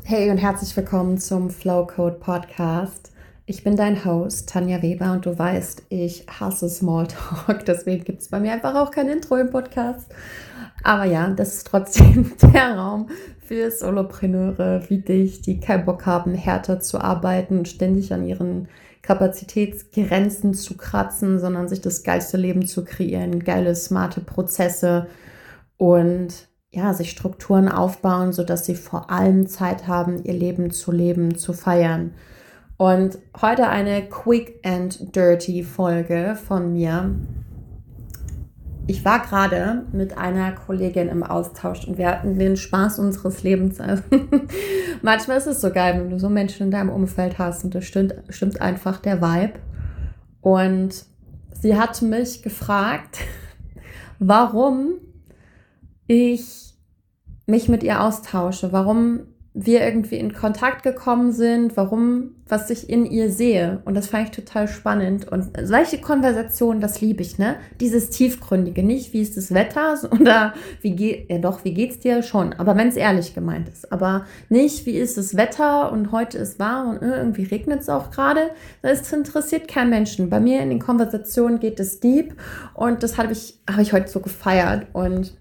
Hey und herzlich willkommen zum Flow Code Podcast. Ich bin dein Host, Tanja Weber, und du weißt, ich hasse Smalltalk, deswegen gibt es bei mir einfach auch kein Intro im Podcast. Aber ja, das ist trotzdem der Raum für Solopreneure wie dich, die keinen Bock haben, härter zu arbeiten und ständig an ihren Kapazitätsgrenzen zu kratzen, sondern sich das geilste Leben zu kreieren, geile, smarte Prozesse und ja, sich Strukturen aufbauen, sodass sie vor allem Zeit haben, ihr Leben, zu feiern. Und heute eine Quick and Dirty Folge von mir. Ich war gerade mit einer Kollegin im Austausch und wir hatten den Spaß unseres Lebens. Also manchmal ist es so geil, wenn du so Menschen in deinem Umfeld hast und das stimmt einfach der Vibe. Und sie hat mich gefragt, warum ich mich mit ihr austausche, warum wir irgendwie in Kontakt gekommen sind, was ich in ihr sehe. Und das fand ich total spannend. Und solche Konversationen, das liebe ich, ne? Dieses Tiefgründige, nicht wie ist das Wetter oder wie geht's dir schon, aber wenn es ehrlich gemeint ist. Aber nicht, wie ist das Wetter und heute ist warm und irgendwie regnet es auch gerade. Das interessiert keinen Menschen. Bei mir in den Konversationen geht es deep und das habe ich heute so gefeiert. Und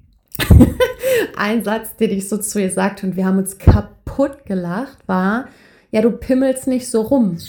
ein Satz, den ich so zu ihr sagte und wir haben uns kaputt gelacht, war, ja, du pimmelst nicht so rum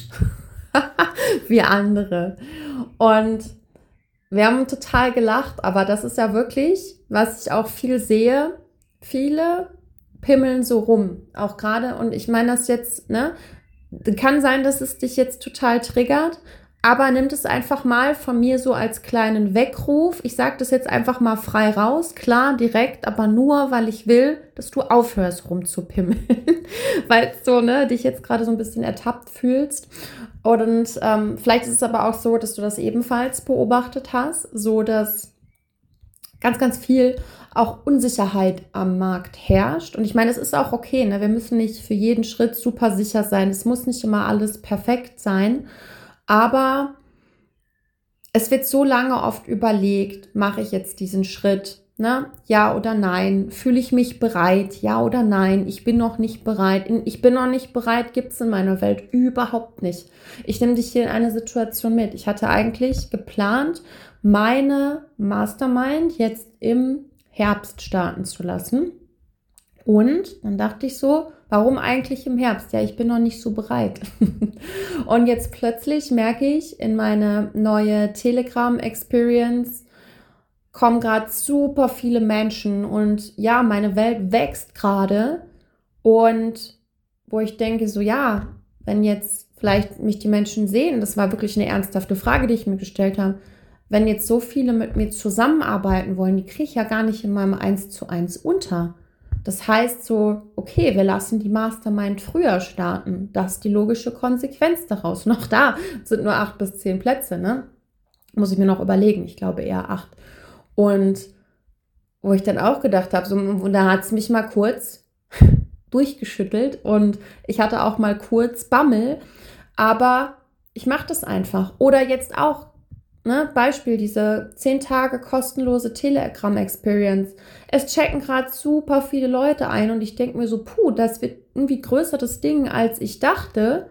wie andere. Und wir haben total gelacht, aber das ist ja wirklich, was ich auch viel sehe, viele pimmeln so rum, auch gerade, und ich meine das jetzt, ne, kann sein, dass es dich jetzt total triggert, aber nimmt es einfach mal von mir so als kleinen Weckruf. Ich sage das jetzt einfach mal frei raus, klar, direkt, aber nur, weil ich will, dass du aufhörst rumzupimmeln. Weil so, ne, dich jetzt gerade so ein bisschen ertappt fühlst. Und vielleicht ist es aber auch so, dass du das ebenfalls beobachtet hast, so dass ganz, ganz viel auch Unsicherheit am Markt herrscht. Und ich meine, es ist auch okay, ne? Wir müssen nicht für jeden Schritt super sicher sein. Es muss nicht immer alles perfekt sein. Aber es wird so lange oft überlegt, mache ich jetzt diesen Schritt, ne? Ja oder nein? Fühle ich mich bereit? Ja oder nein? Ich bin noch nicht bereit. Ich bin noch nicht bereit gibt es in meiner Welt überhaupt nicht. Ich nehme dich hier in eine Situation mit. Ich hatte eigentlich geplant, meine Mastermind jetzt im Herbst starten zu lassen. Und dann dachte ich so, warum eigentlich im Herbst? Ja, ich bin noch nicht so bereit. Und jetzt plötzlich merke ich, in meine neue Telegram-Experience kommen gerade super viele Menschen und ja, meine Welt wächst gerade. Und wo ich denke, so ja, wenn jetzt vielleicht mich die Menschen sehen, das war wirklich eine ernsthafte Frage, die ich mir gestellt habe, wenn jetzt so viele mit mir zusammenarbeiten wollen, die kriege ich ja gar nicht in meinem 1:1 unter. Das heißt so, okay, wir lassen die Mastermind früher starten. Das ist die logische Konsequenz daraus. Noch da sind nur 8 bis 10 Plätze, ne? Muss ich mir noch überlegen. Ich glaube eher 8. Und wo ich dann auch gedacht habe, so, und da hat es mich mal kurz durchgeschüttelt und ich hatte auch mal kurz Bammel, aber ich mache das einfach. Oder jetzt auch, ne, Beispiel, diese 10 Tage kostenlose Telegram-Experience. Es checken gerade super viele Leute ein und ich denke mir so, das wird irgendwie größer das Ding, als ich dachte.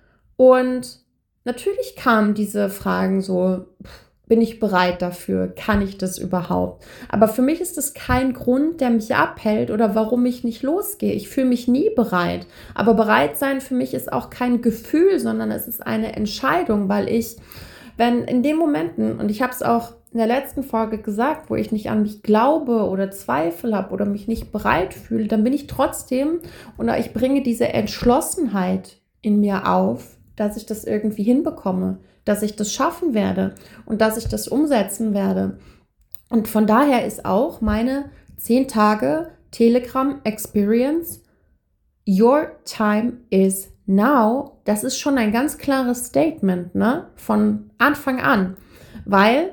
Und natürlich kamen diese Fragen so, bin ich bereit dafür? Kann ich das überhaupt? Aber für mich ist das kein Grund, der mich abhält oder warum ich nicht losgehe. Ich fühle mich nie bereit. Aber bereit sein für mich ist auch kein Gefühl, sondern es ist eine Entscheidung, weil wenn in den Momenten, und ich habe es auch in der letzten Folge gesagt, wo ich nicht an mich glaube oder Zweifel habe oder mich nicht bereit fühle, dann bin ich trotzdem oder ich bringe diese Entschlossenheit in mir auf, dass ich das irgendwie hinbekomme, dass ich das schaffen werde und dass ich das umsetzen werde. Und von daher ist auch meine 10 Tage Telegram Experience Your Time is Now, das ist schon ein ganz klares Statement, ne? Von Anfang an, weil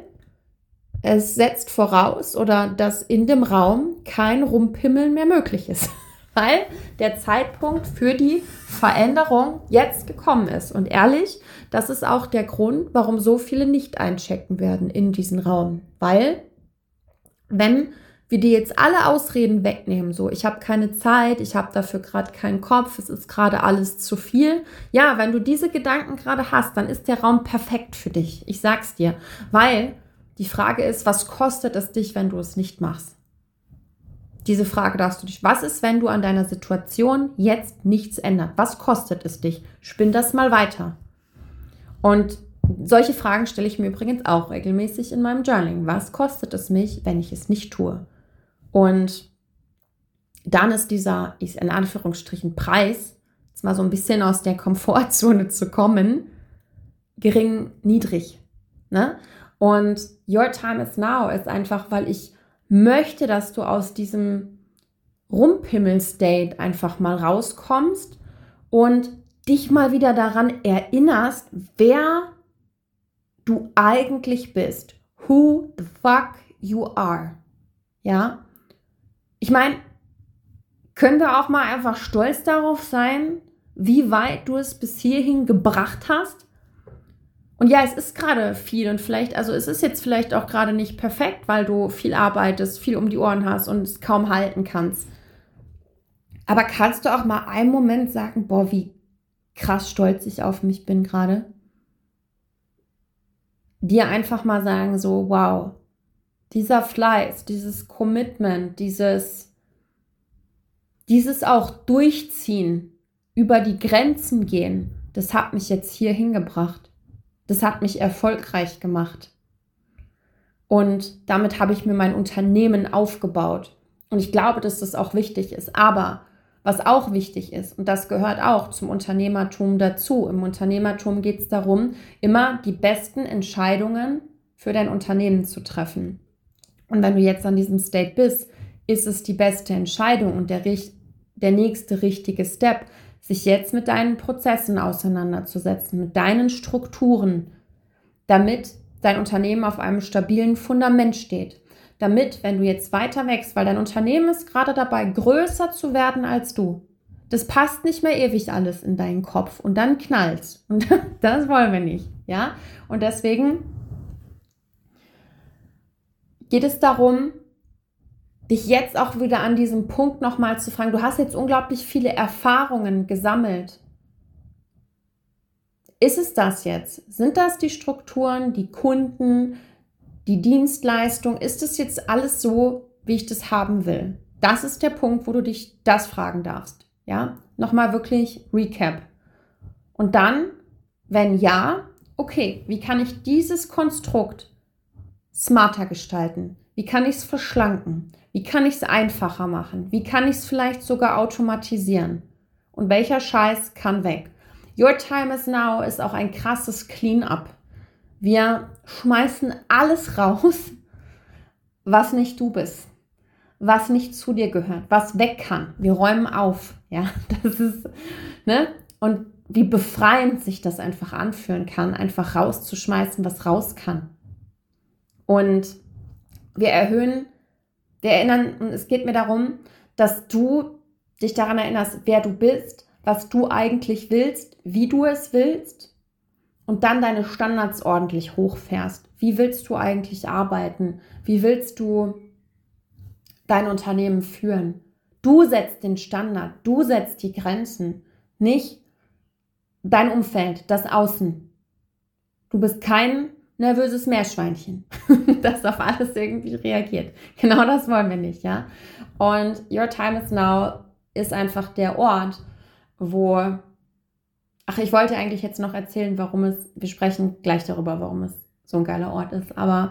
es setzt voraus oder dass in dem Raum kein Rumpimmeln mehr möglich ist, weil der Zeitpunkt für die Veränderung jetzt gekommen ist. Und ehrlich, das ist auch der Grund, warum so viele nicht einchecken werden in diesen Raum, weil wenn wir dir jetzt alle Ausreden wegnehmen, so ich habe keine Zeit, ich habe dafür gerade keinen Kopf, es ist gerade alles zu viel. Ja, wenn du diese Gedanken gerade hast, dann ist der Raum perfekt für dich. Ich sag's dir, weil die Frage ist, was kostet es dich, wenn du es nicht machst? Diese Frage darfst du dich. Was ist, wenn du an deiner Situation jetzt nichts ändert? Was kostet es dich? Spinn das mal weiter. Und solche Fragen stelle ich mir übrigens auch regelmäßig in meinem Journaling. Was kostet es mich, wenn ich es nicht tue? Und dann ist dieser, in Anführungsstrichen, Preis, jetzt mal so ein bisschen aus der Komfortzone zu kommen, niedrig. Ne? Und Your Time is Now ist einfach, weil ich möchte, dass du aus diesem Rumpimmel-State einfach mal rauskommst und dich mal wieder daran erinnerst, wer du eigentlich bist. Who the fuck you are. Ja? Ich meine, können wir auch mal einfach stolz darauf sein, wie weit du es bis hierhin gebracht hast? Und ja, es ist gerade viel und es ist jetzt vielleicht auch gerade nicht perfekt, weil du viel arbeitest, viel um die Ohren hast und es kaum halten kannst. Aber kannst du auch mal einen Moment sagen, boah, wie krass stolz ich auf mich bin gerade? Dir einfach mal sagen so, wow, dieser Fleiß, dieses Commitment, dieses auch Durchziehen, über die Grenzen gehen, das hat mich jetzt hier hingebracht. Das hat mich erfolgreich gemacht. Und damit habe ich mir mein Unternehmen aufgebaut. Und ich glaube, dass das auch wichtig ist. Aber was auch wichtig ist, und das gehört auch zum Unternehmertum dazu, im Unternehmertum geht es darum, immer die besten Entscheidungen für dein Unternehmen zu treffen. Und wenn du jetzt an diesem State bist, ist es die beste Entscheidung und der nächste richtige Step, sich jetzt mit deinen Prozessen auseinanderzusetzen, mit deinen Strukturen, damit dein Unternehmen auf einem stabilen Fundament steht. Damit, wenn du jetzt weiter wächst, weil dein Unternehmen ist gerade dabei, größer zu werden als du. Das passt nicht mehr ewig alles in deinen Kopf und dann knallt's. Und das wollen wir nicht, ja? Und deswegen geht es darum, dich jetzt auch wieder an diesem Punkt nochmal zu fragen. Du hast jetzt unglaublich viele Erfahrungen gesammelt. Ist es das jetzt? Sind das die Strukturen, die Kunden, die Dienstleistung? Ist es jetzt alles so, wie ich das haben will? Das ist der Punkt, wo du dich das fragen darfst. Ja? Nochmal wirklich Recap. Und dann, wenn ja, okay, wie kann ich dieses Konstrukt smarter gestalten? Wie kann ich es verschlanken? Wie kann ich es einfacher machen? Wie kann ich es vielleicht sogar automatisieren? Und welcher Scheiß kann weg? Your Time is Now ist auch ein krasses Clean-up. Wir schmeißen alles raus, was nicht du bist, was nicht zu dir gehört, was weg kann. Wir räumen auf. Ja, das ist, ne? Und wie befreiend sich das einfach anfühlen kann, einfach rauszuschmeißen, was raus kann. Und wir erinnern, und es geht mir darum, dass du dich daran erinnerst, wer du bist, was du eigentlich willst, wie du es willst und dann deine Standards ordentlich hochfährst. Wie willst du eigentlich arbeiten? Wie willst du dein Unternehmen führen? Du setzt den Standard, du setzt die Grenzen, nicht dein Umfeld, das Außen. Du bist kein nervöses Meerschweinchen, das auf alles irgendwie reagiert. Genau das wollen wir nicht, ja? Und Your Time is Now ist einfach der Ort, wo... Ach, ich wollte eigentlich jetzt noch erzählen, wir sprechen gleich darüber, warum es so ein geiler Ort ist, aber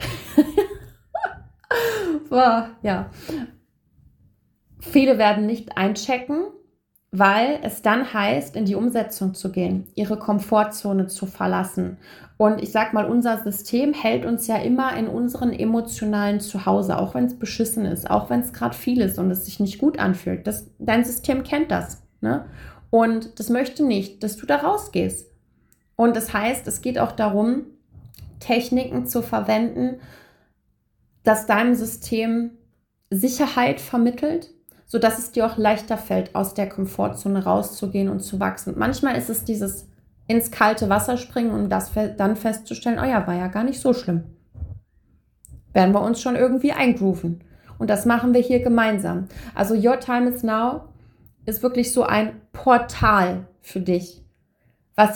boah, ja. Viele werden nicht einchecken, weil es dann heißt, in die Umsetzung zu gehen, ihre Komfortzone zu verlassen. Und ich sag mal, unser System hält uns ja immer in unseren emotionalen Zuhause, auch wenn es beschissen ist, auch wenn es gerade viel ist und es sich nicht gut anfühlt. Dein System kennt das, ne? Und das möchte nicht, dass du da rausgehst. Und das heißt, es geht auch darum, Techniken zu verwenden, dass deinem System Sicherheit vermittelt, sodass es dir auch leichter fällt, aus der Komfortzone rauszugehen und zu wachsen. Manchmal ist es dieses ins kalte Wasser springen und das dann festzustellen, oh ja, war ja gar nicht so schlimm. Werden wir uns schon irgendwie eingrooven. Und das machen wir hier gemeinsam. Also Your Time is Now ist wirklich so ein Portal für dich, was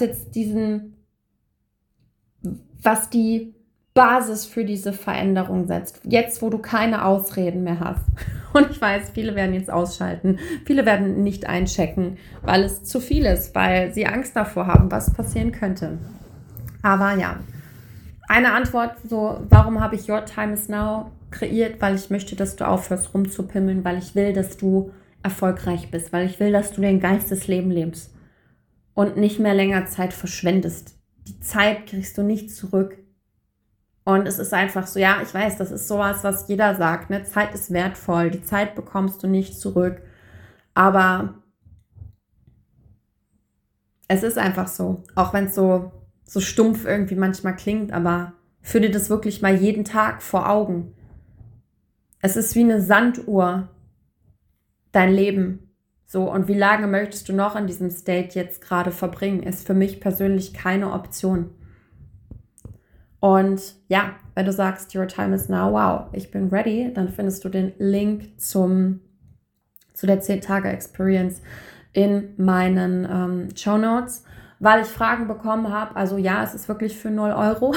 die Basis für diese Veränderung setzt. Jetzt, wo du keine Ausreden mehr hast. Und ich weiß, viele werden jetzt ausschalten. Viele werden nicht einchecken, weil es zu viel ist, weil sie Angst davor haben, was passieren könnte. Aber ja, eine Antwort, so, warum habe ich Your Time is Now kreiert? Weil ich möchte, dass du aufhörst rumzupimmeln, weil ich will, dass du erfolgreich bist, weil ich will, dass du dein geilstes Leben lebst und nicht mehr länger Zeit verschwendest. Die Zeit kriegst du nicht zurück. Und es ist einfach so, ja, ich weiß, das ist sowas, was jeder sagt, ne? Zeit ist wertvoll, die Zeit bekommst du nicht zurück. Aber es ist einfach so, auch wenn es so stumpf irgendwie manchmal klingt, aber führ dir das wirklich mal jeden Tag vor Augen. Es ist wie eine Sanduhr, dein Leben. So, und wie lange möchtest du noch in diesem State jetzt gerade verbringen, ist für mich persönlich keine Option. Und ja, wenn du sagst, Your Time is Now, wow, ich bin ready, dann findest du den Link zu der 10-Tage-Experience in meinen Shownotes, weil ich Fragen bekommen habe. Also ja, es ist wirklich für 0 Euro,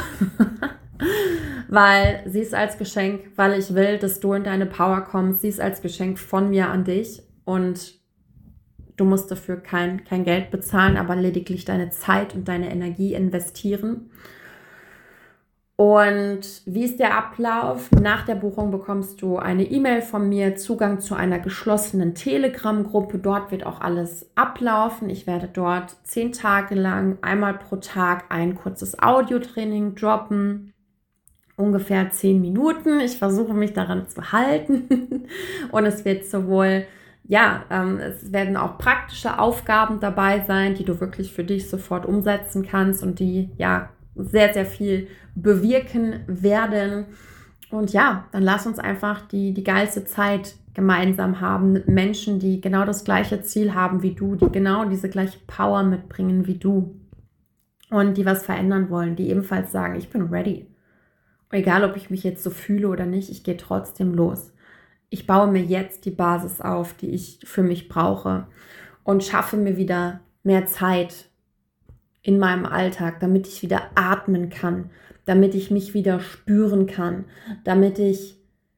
weil sie ist als Geschenk, weil ich will, dass du in deine Power kommst. Sie ist als Geschenk von mir an dich und du musst dafür kein Geld bezahlen, aber lediglich deine Zeit und deine Energie investieren. Und wie ist der Ablauf? Nach der Buchung bekommst du eine E-Mail von mir, Zugang zu einer geschlossenen Telegram-Gruppe. Dort wird auch alles ablaufen. Ich werde dort 10 Tage lang einmal pro Tag ein kurzes Audiotraining droppen. Ungefähr 10 Minuten. Ich versuche mich daran zu halten. Und es wird sowohl, es werden auch praktische Aufgaben dabei sein, die du wirklich für dich sofort umsetzen kannst und die, sehr, sehr viel bewirken werden. Und ja, dann lass uns einfach die geilste Zeit gemeinsam haben mit Menschen, die genau das gleiche Ziel haben wie du, die genau diese gleiche Power mitbringen wie du und die was verändern wollen, die ebenfalls sagen, ich bin ready. Egal, ob ich mich jetzt so fühle oder nicht, ich gehe trotzdem los. Ich baue mir jetzt die Basis auf, die ich für mich brauche und schaffe mir wieder mehr Zeit in meinem Alltag, damit ich wieder atmen kann, damit ich mich wieder spüren kann, damit ich,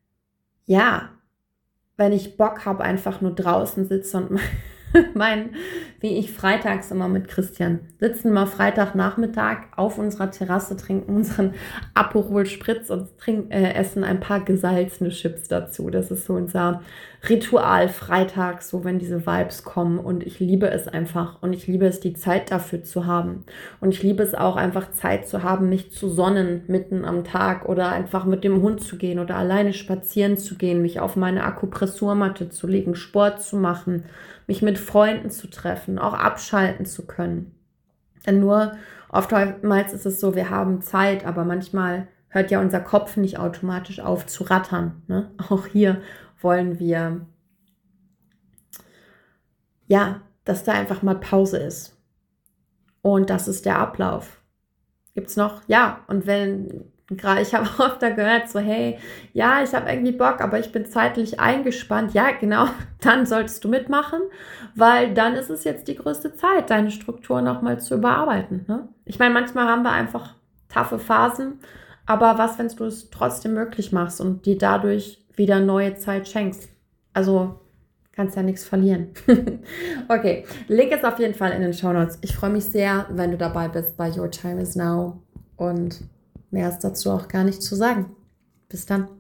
wenn ich Bock habe, einfach nur draußen sitze und wie ich freitags immer mit Christian sitzen, mal Freitagnachmittag auf unserer Terrasse, trinken unseren Aperol Spritz und essen ein paar gesalzene Chips dazu. Das ist so unser Ritual freitags, so wenn diese Vibes kommen, und ich liebe es einfach und ich liebe es, die Zeit dafür zu haben und ich liebe es auch einfach Zeit zu haben, mich zu sonnen mitten am Tag oder einfach mit dem Hund zu gehen oder alleine spazieren zu gehen, mich auf meine Akupressurmatte zu legen, Sport zu machen, mich mit Freunden zu treffen, auch abschalten zu können. Denn nur oftmals ist es so, wir haben Zeit, aber manchmal hört ja unser Kopf nicht automatisch auf zu rattern. Ne? Auch hier wollen wir, dass da einfach mal Pause ist. Und das ist der Ablauf. Gibt's noch? Ja, und gerade ich habe oft da gehört, so hey, ich habe irgendwie Bock, aber ich bin zeitlich eingespannt. Ja, genau, dann solltest du mitmachen, weil dann ist es jetzt die größte Zeit, deine Struktur nochmal zu überarbeiten. Ne? Ich meine, manchmal haben wir einfach taffe Phasen, aber was, wenn du es trotzdem möglich machst und dir dadurch wieder neue Zeit schenkst? Also kannst ja nichts verlieren. Okay, Link ist auf jeden Fall in den Shownotes. Ich freue mich sehr, wenn du dabei bist bei Your Time is Now und mehr ist dazu auch gar nicht zu sagen. Bis dann.